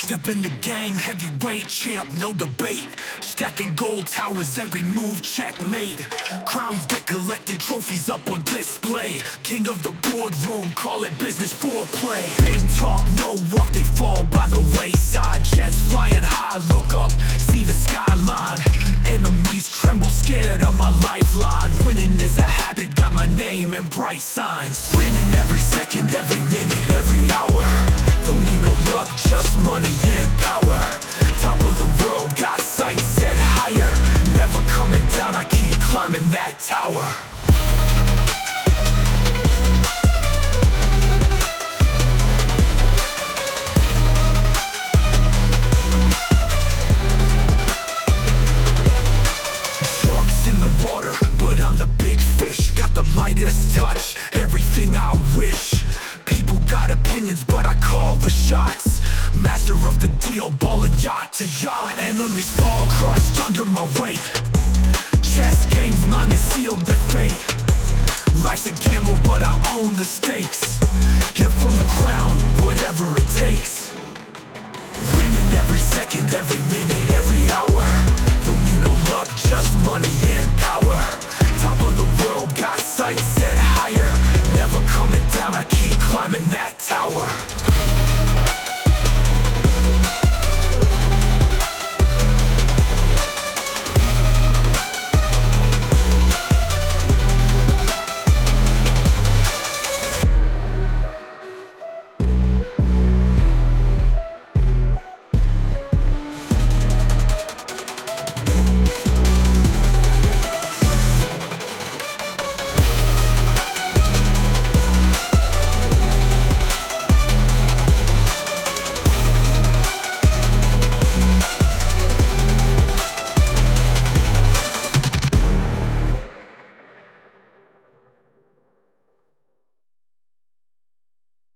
Step in the game, heavyweight champ, no debate. Stacking gold towers, every move checkmate. Crowns get collected, trophies up on display. King of the boardroom, call it business foreplay. Big talk, no walk, they fall by the wayside. Jets flying high, look up, see the skyline. Enemies tremble, scared of my lifeline. Winning is a habit, got my name in bright signs. Winning every second, every minute, every hour. Don't need no luck, just money and power. Top of the world, got sights set higher. Never coming down, I keep climbing that tower. Sharks in the water, but I'm the big fish. Got the Midas touch, everything I wish. People got opinions, but I call the shots. Master of the deal, ballin' yacht to yacht. Enemies fall crushed under my weight. Chess games, mine is sealed the fate. Life's a gamble, but I own the stakes. Get from the ground, whatever it takes.